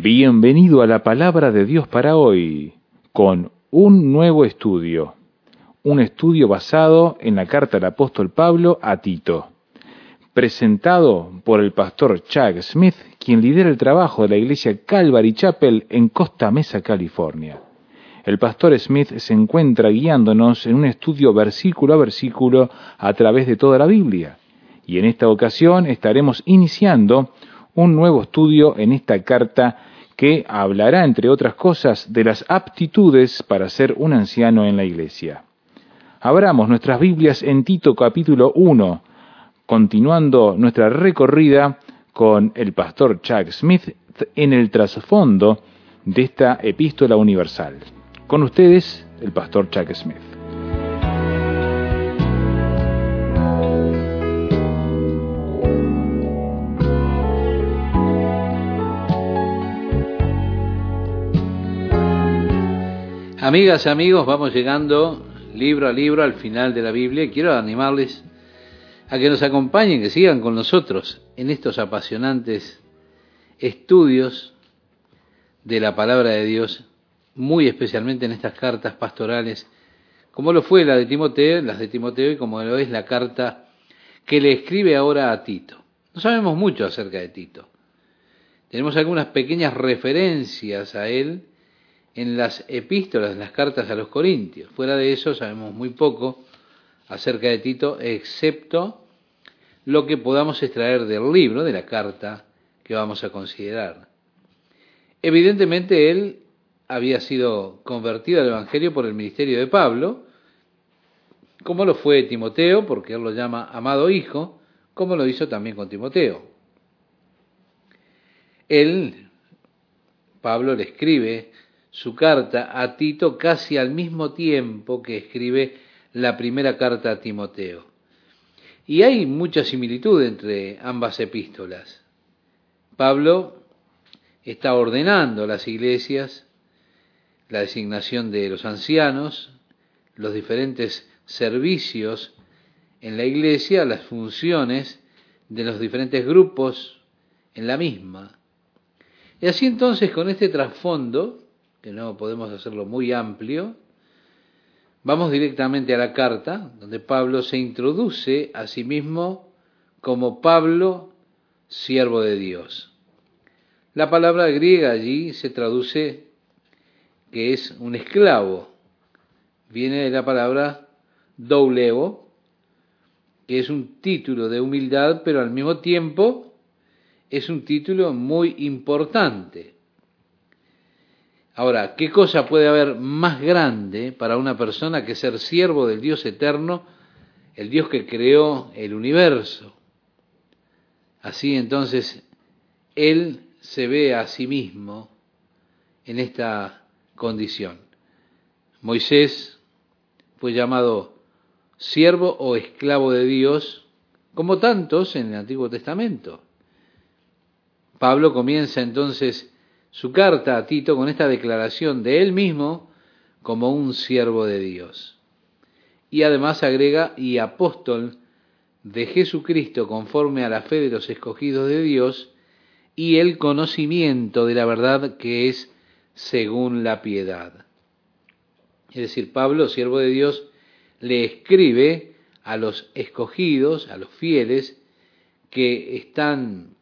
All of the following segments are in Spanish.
Bienvenido a la Palabra de Dios para hoy, con un nuevo estudio. Un estudio basado en la carta del apóstol Pablo a Tito, presentado por el pastor Chuck Smith, quien lidera el trabajo de la iglesia Calvary Chapel en Costa Mesa, California. El pastor Smith se encuentra guiándonos en un estudio versículo a versículo a través de toda la Biblia. Y en esta ocasión estaremos iniciando un nuevo estudio en esta carta que hablará, entre otras cosas, de las aptitudes para ser un anciano en la iglesia. Abramos nuestras Biblias en Tito capítulo 1, continuando nuestra recorrida con el pastor Chuck Smith en el trasfondo de esta epístola universal. Con ustedes, el pastor Chuck Smith. Amigas, amigos, vamos llegando libro a libro al final de la Biblia y quiero animarles a que nos acompañen, que sigan con nosotros en estos apasionantes estudios de la palabra de Dios, muy especialmente en estas cartas pastorales, como lo fue las de Timoteo y como lo es la carta que le escribe ahora a Tito. No sabemos mucho acerca de Tito. Tenemos algunas pequeñas referencias a él en las epístolas, en las cartas a los Corintios. Fuera de eso sabemos muy poco acerca de Tito, excepto lo que podamos extraer del libro, de la carta que vamos a considerar. Evidentemente él había sido convertido al Evangelio por el ministerio de Pablo, como lo fue Timoteo, porque él lo llama amado hijo, como lo hizo también con Timoteo. Pablo le escribe su carta a Tito casi al mismo tiempo que escribe la primera carta a Timoteo. Y hay mucha similitud entre ambas epístolas. Pablo está ordenando a las iglesias la designación de los ancianos, los diferentes servicios en la iglesia, las funciones de los diferentes grupos en la misma. Y así entonces, con este trasfondo, que no podemos hacerlo muy amplio, vamos directamente a la carta, donde Pablo se introduce a sí mismo como Pablo, siervo de Dios. La palabra griega allí se traduce que es un esclavo. Viene de la palabra douleo, que es un título de humildad, pero al mismo tiempo es un título muy importante. Ahora, ¿qué cosa puede haber más grande para una persona que ser siervo del Dios eterno, el Dios que creó el universo? Así entonces, él se ve a sí mismo en esta condición. Moisés fue llamado siervo o esclavo de Dios, como tantos en el Antiguo Testamento. Pablo comienza entonces su carta a Tito con esta declaración de él mismo como un siervo de Dios. Y además agrega, y apóstol de Jesucristo conforme a la fe de los escogidos de Dios y el conocimiento de la verdad que es según la piedad. Es decir, Pablo, siervo de Dios, le escribe a los escogidos, a los fieles, que están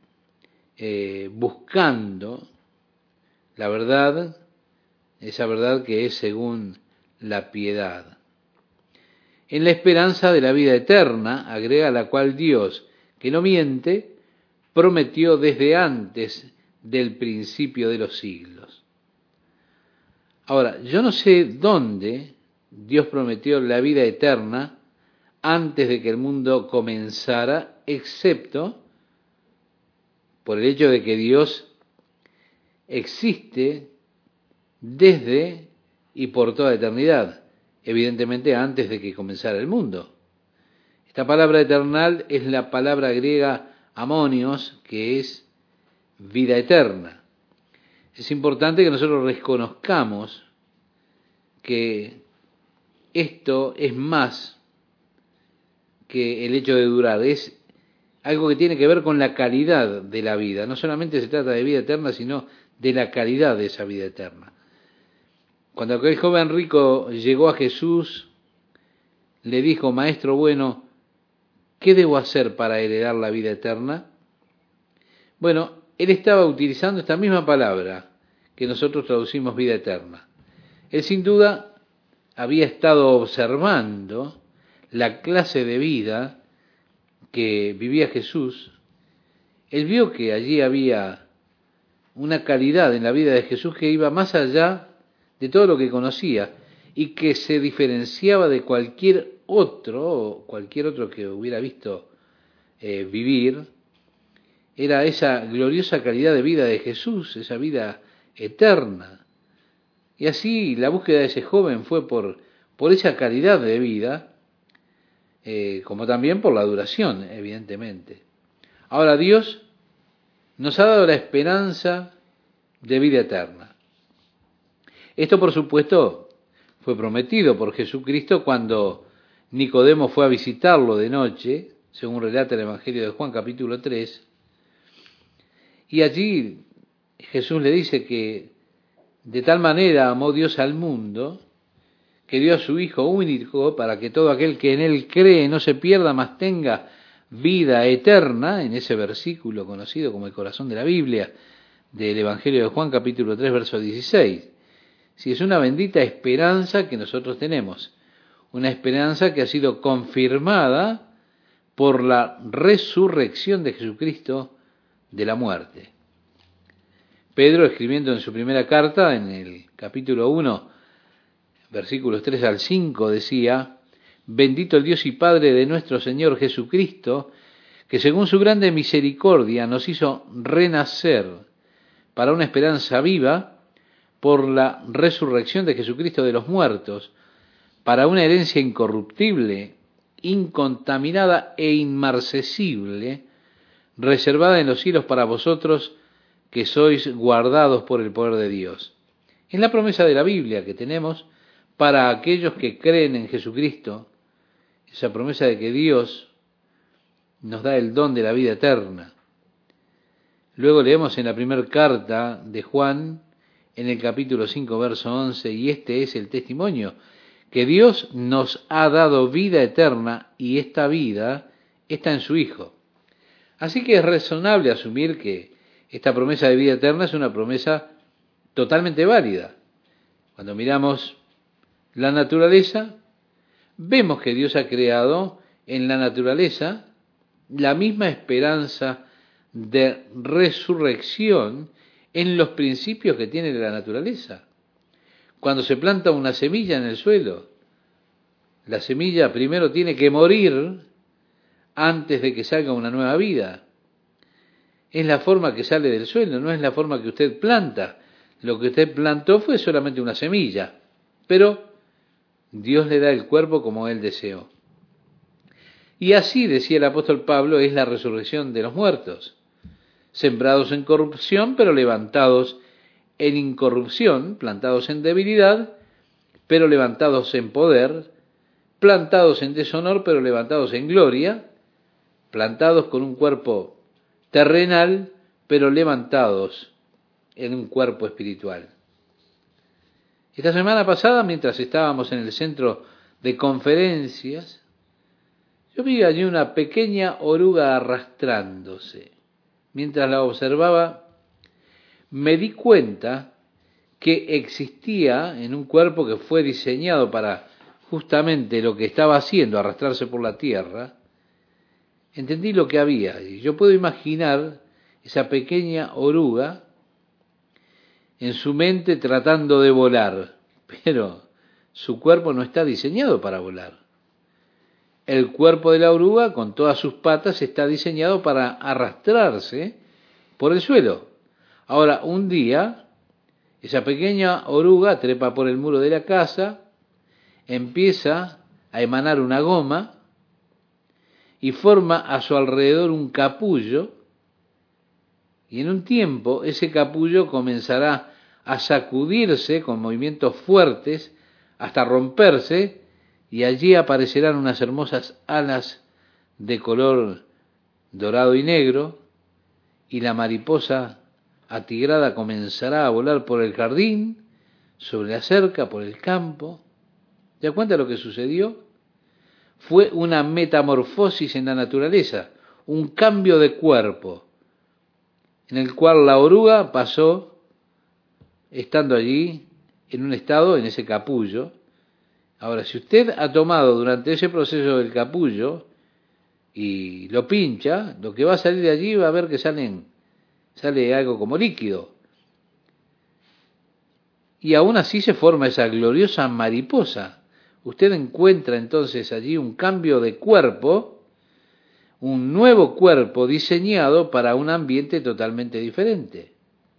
buscando la verdad, esa verdad que es según la piedad. En la esperanza de la vida eterna, agrega, la cual Dios, que no miente, prometió desde antes del principio de los siglos. Ahora, yo no sé dónde Dios prometió la vida eterna antes de que el mundo comenzara, excepto por el hecho de que Dios existe desde y por toda eternidad, evidentemente antes de que comenzara el mundo. Esta palabra eternal es la palabra griega amonios, que es vida eterna. Es importante que nosotros reconozcamos que esto es más que el hecho de durar, es algo que tiene que ver con la calidad de la vida. No solamente se trata de vida eterna, sino de la calidad de esa vida eterna. Cuando aquel joven rico llegó a Jesús, le dijo: Maestro bueno, ¿qué debo hacer para heredar la vida eterna? Bueno, él estaba utilizando esta misma palabra que nosotros traducimos vida eterna. Él sin duda había estado observando la clase de vida que vivía Jesús. Él vio que allí había una calidad en la vida de Jesús que iba más allá de todo lo que conocía y que se diferenciaba de cualquier otro que hubiera visto vivir. Era esa gloriosa calidad de vida de Jesús, esa vida eterna. Y así la búsqueda de ese joven fue por esa calidad de vida, como también por la duración, evidentemente. Ahora, Dios nos ha dado la esperanza de vida eterna. Esto, por supuesto, fue prometido por Jesucristo cuando Nicodemo fue a visitarlo de noche, según relata el Evangelio de Juan, capítulo 3, y allí Jesús le dice que de tal manera amó Dios al mundo, que dio a su Hijo único para que todo aquel que en Él cree no se pierda, mas tenga vida eterna, en ese versículo conocido como el corazón de la Biblia, del Evangelio de Juan, capítulo 3, verso 16. Si es una bendita esperanza que nosotros tenemos, una esperanza que ha sido confirmada por la resurrección de Jesucristo de la muerte. Pedro, escribiendo en su primera carta, en el capítulo 1, versículos 3 al 5, decía: Bendito el Dios y Padre de nuestro Señor Jesucristo, que según su grande misericordia nos hizo renacer para una esperanza viva por la resurrección de Jesucristo de los muertos, para una herencia incorruptible, incontaminada e inmarcesible, reservada en los cielos para vosotros, que sois guardados por el poder de Dios. Es la promesa de la Biblia que tenemos para aquellos que creen en Jesucristo, esa promesa de que Dios nos da el don de la vida eterna. Luego leemos en la primera carta de Juan, en el capítulo 5, verso 11, y este es el testimonio, que Dios nos ha dado vida eterna y esta vida está en su Hijo. Así que es razonable asumir que esta promesa de vida eterna es una promesa totalmente válida. Cuando miramos la naturaleza, vemos que Dios ha creado en la naturaleza la misma esperanza de resurrección en los principios que tiene la naturaleza. Cuando se planta una semilla en el suelo, la semilla primero tiene que morir antes de que salga una nueva vida. Es la forma que sale del suelo, no es la forma que usted planta. Lo que usted plantó fue solamente una semilla, pero Dios le da el cuerpo como Él deseó. Y así, decía el apóstol Pablo, es la resurrección de los muertos, sembrados en corrupción, pero levantados en incorrupción, plantados en debilidad, pero levantados en poder, plantados en deshonor, pero levantados en gloria, plantados con un cuerpo terrenal, pero levantados en un cuerpo espiritual. Esta semana pasada, mientras estábamos en el centro de conferencias, yo vi allí una pequeña oruga arrastrándose. Mientras la observaba, me di cuenta que existía en un cuerpo que fue diseñado para justamente lo que estaba haciendo, arrastrarse por la tierra. Entendí lo que había, y yo puedo imaginar esa pequeña oruga en su mente tratando de volar, pero su cuerpo no está diseñado para volar. El cuerpo de la oruga, con todas sus patas, está diseñado para arrastrarse por el suelo. Ahora, un día, esa pequeña oruga trepa por el muro de la casa, empieza a emanar una goma y forma a su alrededor un capullo, y en un tiempo ese capullo comenzará a sacudirse con movimientos fuertes hasta romperse, y allí aparecerán unas hermosas alas de color dorado y negro, y la mariposa atigrada comenzará a volar por el jardín, sobre la cerca, por el campo. ¿Te das cuenta de lo que sucedió? Fue una metamorfosis en la naturaleza, un cambio de cuerpo, en el cual la oruga pasó, estando allí, en un estado, en ese capullo. Ahora, si usted ha tomado durante ese proceso del capullo y lo pincha, lo que va a salir de allí va a ver que sale algo como líquido. Y aún así se forma esa gloriosa mariposa. Usted encuentra entonces allí un cambio de cuerpo, un nuevo cuerpo diseñado para un ambiente totalmente diferente.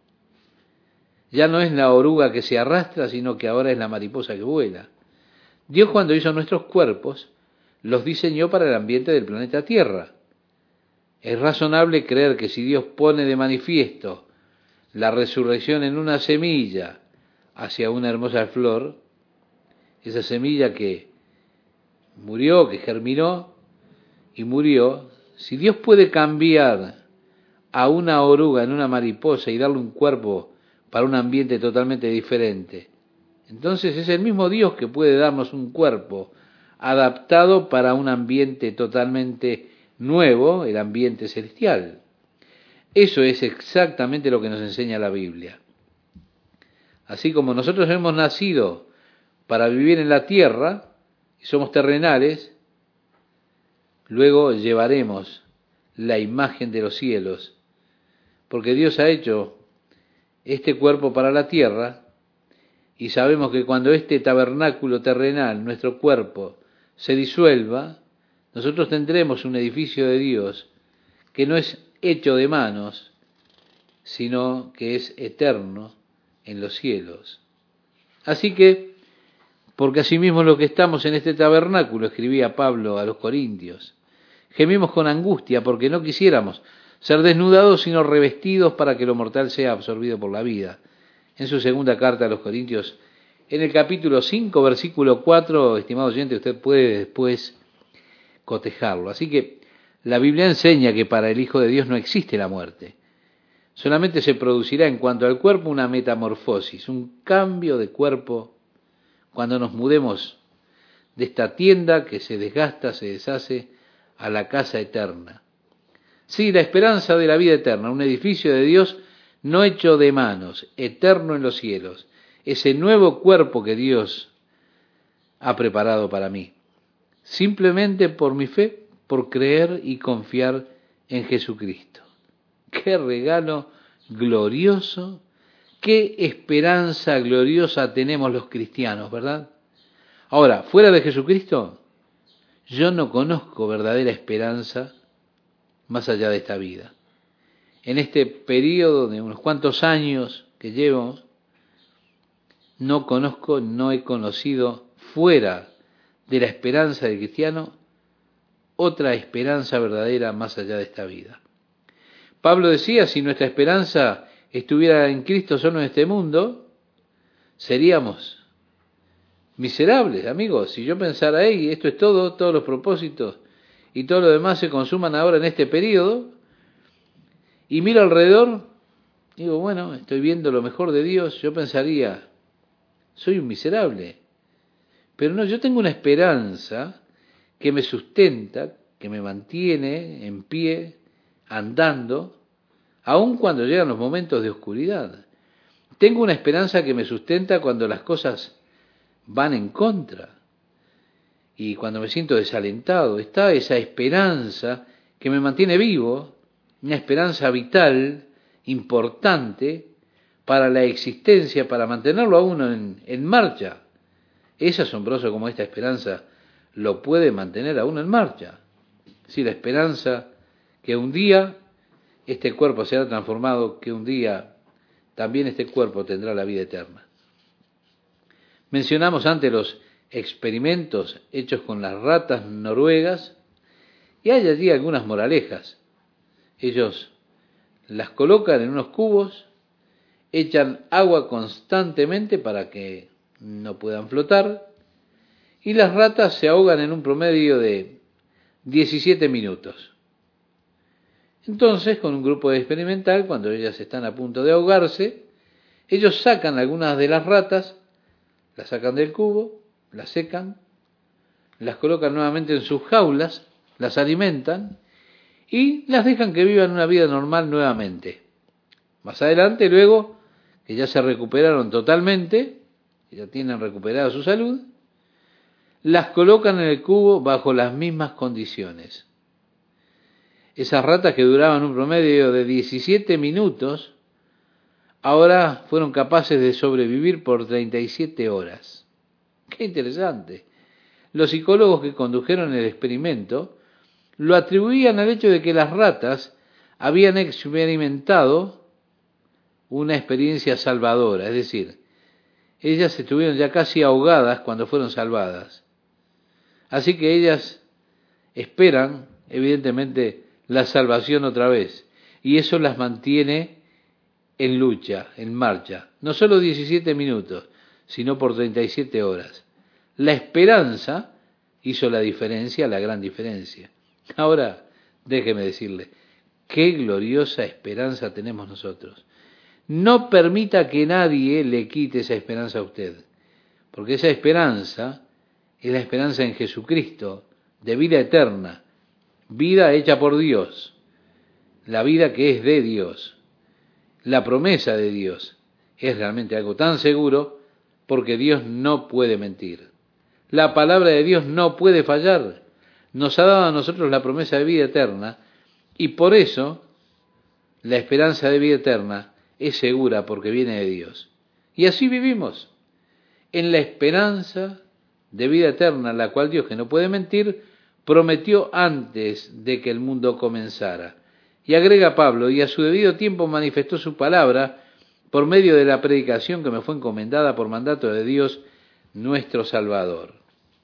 Ya no es la oruga que se arrastra, sino que ahora es la mariposa que vuela. Dios, cuando hizo nuestros cuerpos, los diseñó para el ambiente del planeta Tierra. Es razonable creer que si Dios pone de manifiesto la resurrección en una semilla hacia una hermosa flor, esa semilla que murió, que germinó y murió, si Dios puede cambiar a una oruga en una mariposa y darle un cuerpo para un ambiente totalmente diferente, entonces es el mismo Dios que puede darnos un cuerpo adaptado para un ambiente totalmente nuevo, el ambiente celestial. Eso es exactamente lo que nos enseña la Biblia. Así como nosotros hemos nacido para vivir en la tierra, y somos terrenales, luego llevaremos la imagen de los cielos, porque Dios ha hecho este cuerpo para la tierra, y sabemos que cuando este tabernáculo terrenal, nuestro cuerpo, se disuelva, nosotros tendremos un edificio de Dios que no es hecho de manos, sino que es eterno en los cielos. Así que, porque asimismo los que estamos en este tabernáculo, escribía Pablo a los Corintios, gemimos con angustia porque no quisiéramos ser desnudados, sino revestidos para que lo mortal sea absorbido por la vida. En su segunda carta a los Corintios, en el capítulo 5, versículo 4, estimado oyente, usted puede después cotejarlo. Así que la Biblia enseña que para el Hijo de Dios no existe la muerte. Solamente se producirá en cuanto al cuerpo una metamorfosis, un cambio de cuerpo cuando nos mudemos de esta tienda que se desgasta, se deshace, a la casa eterna. Sí, la esperanza de la vida eterna, un edificio de Dios no hecho de manos, eterno en los cielos, ese nuevo cuerpo que Dios ha preparado para mí, simplemente por mi fe, por creer y confiar en Jesucristo. ¡Qué regalo glorioso! ¡Qué esperanza gloriosa tenemos los cristianos!, ¿verdad? Ahora, fuera de Jesucristo, yo no conozco verdadera esperanza más allá de esta vida. En este periodo de unos cuantos años que llevo, no he conocido fuera de la esperanza del cristiano otra esperanza verdadera más allá de esta vida. Pablo decía, si nuestra esperanza estuviera en Cristo solo en este mundo, seríamos miserables, amigos. Si yo pensara, esto es todo, todos los propósitos y todo lo demás se consuman ahora en este periodo, y miro alrededor, digo, bueno, estoy viendo lo mejor de Dios, yo pensaría, soy un miserable. Pero no, yo tengo una esperanza que me sustenta, que me mantiene en pie, andando, aun cuando llegan los momentos de oscuridad. Tengo una esperanza que me sustenta cuando las cosas van en contra y cuando me siento desalentado. Está esa esperanza que me mantiene vivo, una esperanza vital, importante para la existencia, para mantenerlo a uno en marcha. Es asombroso como esta esperanza lo puede mantener a uno en marcha. Sí, la esperanza que un día este cuerpo será transformado, que un día también este cuerpo tendrá la vida eterna. Mencionamos antes los experimentos hechos con las ratas noruegas y hay allí algunas moralejas. Ellos las colocan en unos cubos, echan agua constantemente para que no puedan flotar y las ratas se ahogan en un promedio de 17 minutos. Entonces, con un grupo experimental, cuando ellas están a punto de ahogarse, ellos sacan algunas de las ratas, las sacan del cubo, las secan, las colocan nuevamente en sus jaulas, las alimentan y las dejan que vivan una vida normal nuevamente. Más adelante, luego, que ya se recuperaron totalmente, que ya tienen recuperada su salud, las colocan en el cubo bajo las mismas condiciones. Esas ratas que duraban un promedio de 17 minutos, ahora fueron capaces de sobrevivir por 37 horas. ¡Qué interesante! Los psicólogos que condujeron el experimento lo atribuían al hecho de que las ratas habían experimentado una experiencia salvadora, es decir, ellas estuvieron ya casi ahogadas cuando fueron salvadas. Así que ellas esperan, evidentemente, la salvación otra vez, y eso las mantiene en lucha, en marcha, no solo 17 minutos, sino por 37 horas. La esperanza hizo la diferencia, la gran diferencia. Ahora, déjeme decirle, qué gloriosa esperanza tenemos nosotros. No permita que nadie le quite esa esperanza a usted, porque esa esperanza es la esperanza en Jesucristo, de vida eterna, vida hecha por Dios, la vida que es de Dios, la promesa de Dios. Es realmente algo tan seguro porque Dios no puede mentir. La palabra de Dios no puede fallar. Nos ha dado a nosotros la promesa de vida eterna y por eso la esperanza de vida eterna es segura porque viene de Dios. Y así vivimos, en la esperanza de vida eterna, la cual Dios, que no puede mentir, prometió antes de que el mundo comenzara. Y agrega Pablo, y a su debido tiempo manifestó su palabra por medio de la predicación que me fue encomendada por mandato de Dios, nuestro Salvador.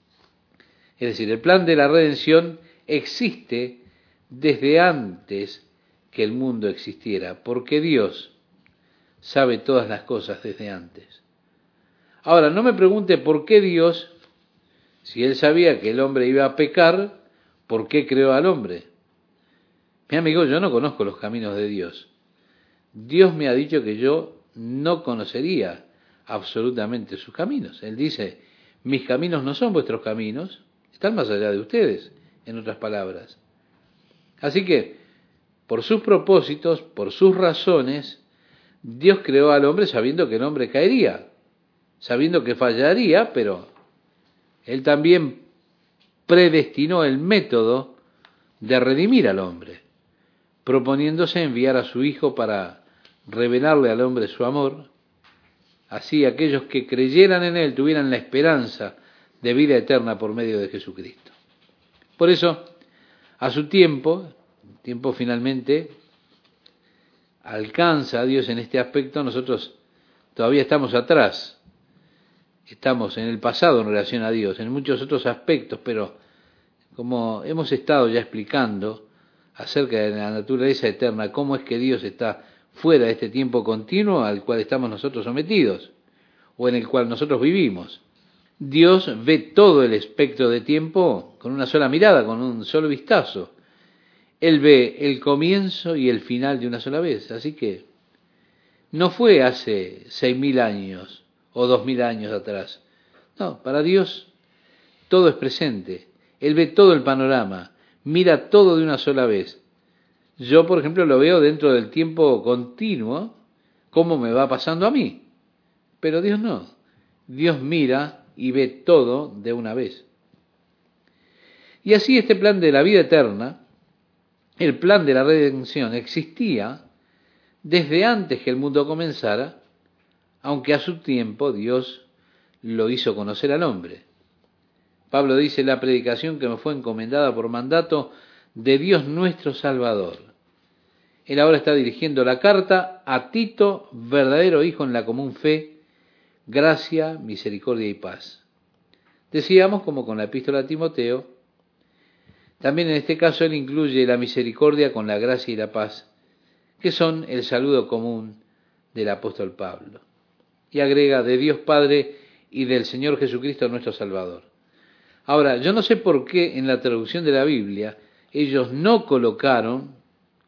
Es decir, el plan de la redención existe desde antes que el mundo existiera, porque Dios sabe todas las cosas desde antes. Ahora, no me pregunte por qué Dios, si Él sabía que el hombre iba a pecar, ¿por qué creó al hombre? Mi amigo, yo no conozco los caminos de Dios. Dios me ha dicho que yo no conocería absolutamente sus caminos. Él dice, mis caminos no son vuestros caminos, están más allá de ustedes, en otras palabras. Así que, por sus propósitos, por sus razones, Dios creó al hombre sabiendo que el hombre caería, sabiendo que fallaría, pero Él también predestinó el método de redimir al hombre, proponiéndose enviar a su Hijo para revelarle al hombre su amor. Así aquellos que creyeran en Él tuvieran la esperanza de vida eterna por medio de Jesucristo. Por eso, a su tiempo finalmente alcanza a Dios en este aspecto. Nosotros todavía estamos atrás, estamos en el pasado en relación a Dios, en muchos otros aspectos, pero como hemos estado ya explicando acerca de la naturaleza eterna, cómo es que Dios está fuera de este tiempo continuo al cual estamos nosotros sometidos, o en el cual nosotros vivimos. Dios ve todo el espectro de tiempo con una sola mirada, con un solo vistazo. Él ve el comienzo y el final de una sola vez. Así que no fue hace 6.000 años o 2.000 años atrás. No, para Dios todo es presente. Él ve todo el panorama, mira todo de una sola vez. Yo, por ejemplo, lo veo dentro del tiempo continuo, cómo me va pasando a mí. Pero Dios no. Dios mira y ve todo de una vez. Y así este plan de la vida eterna, el plan de la redención, existía desde antes que el mundo comenzara, aunque a su tiempo Dios lo hizo conocer al hombre. Pablo dice, la predicación que me fue encomendada por mandato de Dios nuestro Salvador. Él ahora está dirigiendo la carta a Tito, verdadero hijo en la común fe, gracia, misericordia y paz. Decíamos, como con la epístola a Timoteo, también en este caso él incluye la misericordia con la gracia y la paz, que son el saludo común del apóstol Pablo. Y agrega, de Dios Padre y del Señor Jesucristo nuestro Salvador. Ahora, yo no sé por qué en la traducción de la Biblia ellos no colocaron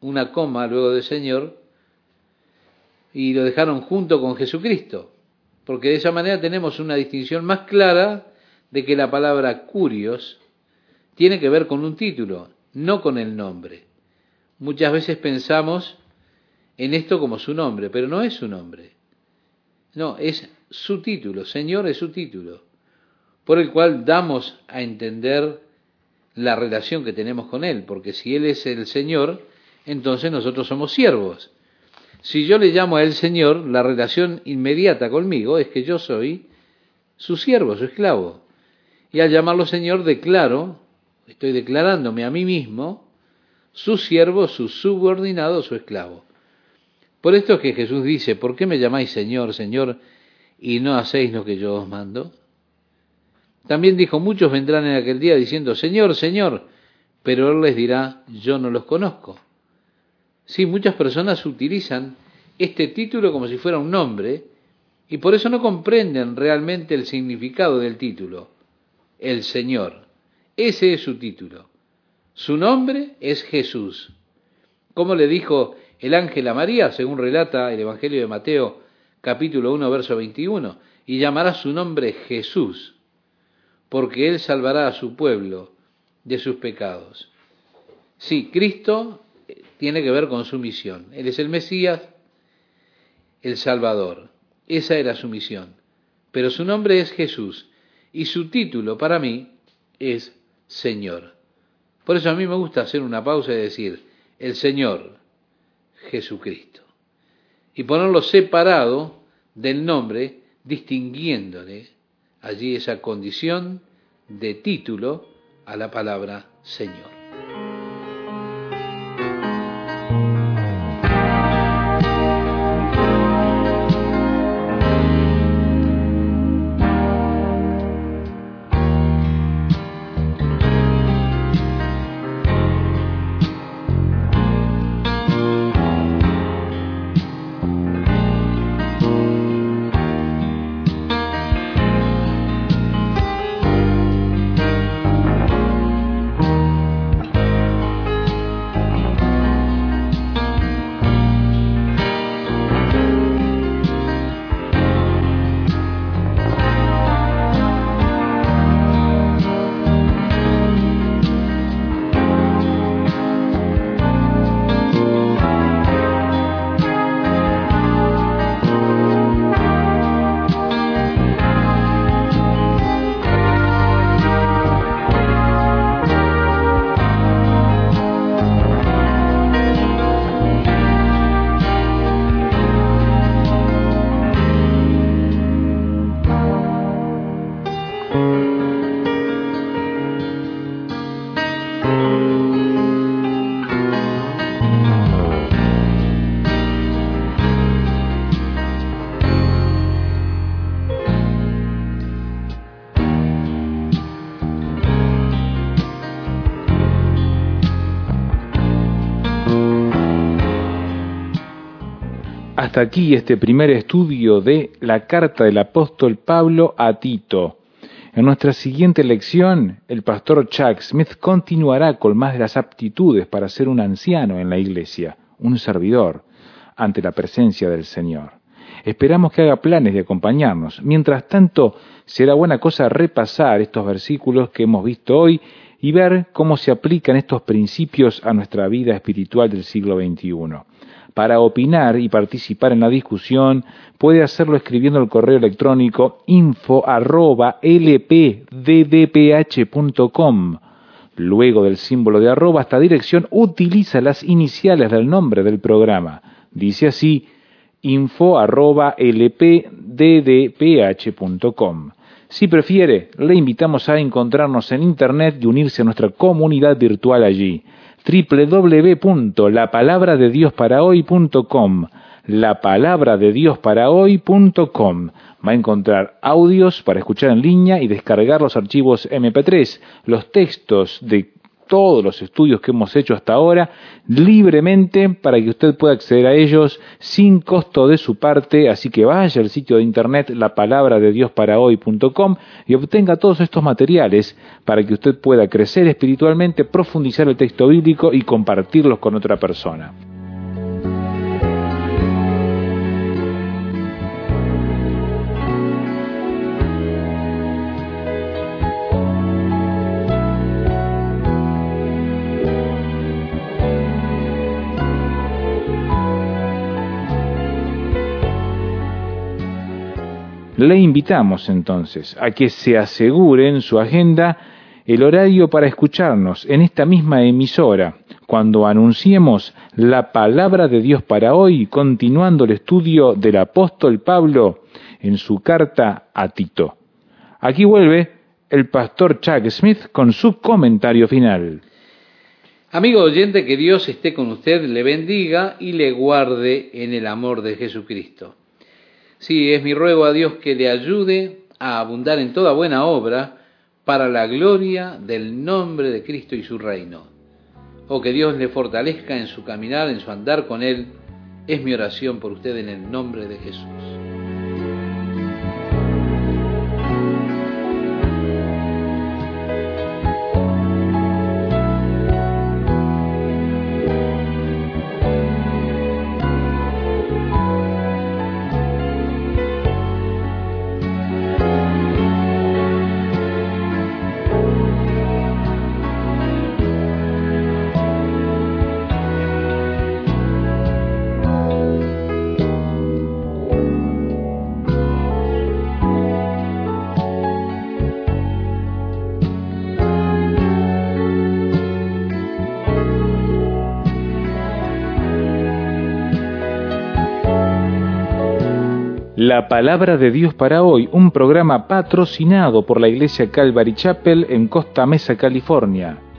una coma luego de Señor y lo dejaron junto con Jesucristo, porque de esa manera tenemos una distinción más clara de que la palabra curios tiene que ver con un título, no con el nombre. Muchas veces pensamos en esto como su nombre, pero no es su nombre. No, es su título. Señor es su título, por el cual damos a entender la relación que tenemos con Él, porque si Él es el Señor, entonces nosotros somos siervos. Si yo le llamo a Él Señor, la relación inmediata conmigo es que yo soy su siervo, su esclavo. Y al llamarlo Señor estoy declarándome a mí mismo su siervo, su subordinado, su esclavo. Por esto es que Jesús dice, ¿por qué me llamáis Señor, Señor, y no hacéis lo que yo os mando? También dijo, muchos vendrán en aquel día diciendo, Señor, Señor, pero Él les dirá, yo no los conozco. Sí, muchas personas utilizan este título como si fuera un nombre, y por eso no comprenden realmente el significado del título, el Señor. Ese es su título. Su nombre es Jesús. Como le dijo el ángel a María, según relata el Evangelio de Mateo, capítulo 1, verso 21, y llamará su nombre Jesús, porque Él salvará a su pueblo de sus pecados. Sí, Cristo tiene que ver con su misión. Él es el Mesías, el Salvador. Esa era su misión. Pero su nombre es Jesús, y su título para mí es Señor. Por eso a mí me gusta hacer una pausa y decir, el Señor Jesucristo. Y ponerlo separado del nombre, distinguiéndole allí esa condición de título a la palabra Señor. Hasta aquí este primer estudio de la carta del apóstol Pablo a Tito. En nuestra siguiente lección, el pastor Chuck Smith continuará con más de las aptitudes para ser un anciano en la iglesia, un servidor, ante la presencia del Señor. Esperamos que haga planes de acompañarnos. Mientras tanto, será buena cosa repasar estos versículos que hemos visto hoy y ver cómo se aplican estos principios a nuestra vida espiritual del siglo XXI. Para opinar y participar en la discusión, puede hacerlo escribiendo el correo electrónico info@lpddph.com. Luego del símbolo de arroba, esta dirección utiliza las iniciales del nombre del programa. Dice así, info@lpddph.com. Si prefiere, le invitamos a encontrarnos en Internet y unirse a nuestra comunidad virtual allí. www.lapalabradediosparahoy.com. lapalabradediosparahoy.com. Va a encontrar audios para escuchar en línea y descargar los archivos MP3, los textos de todos los estudios que hemos hecho hasta ahora libremente para que usted pueda acceder a ellos sin costo de su parte, así que vaya al sitio de internet lapalabradediosparahoy.com y obtenga todos estos materiales para que usted pueda crecer espiritualmente, profundizar el texto bíblico y compartirlos con otra persona. Le invitamos entonces a que se asegure en su agenda el horario para escucharnos en esta misma emisora, cuando anunciemos la palabra de Dios para hoy, continuando el estudio del apóstol Pablo en su carta a Tito. Aquí vuelve el pastor Chuck Smith con su comentario final. Amigo oyente, que Dios esté con usted, le bendiga y le guarde en el amor de Jesucristo. Sí, es mi ruego a Dios que le ayude a abundar en toda buena obra para la gloria del nombre de Cristo y su reino. O que Dios le fortalezca en su caminar, en su andar con Él. Es mi oración por usted en el nombre de Jesús. La palabra de Dios para hoy, un programa patrocinado por la Iglesia Calvary Chapel en Costa Mesa, California.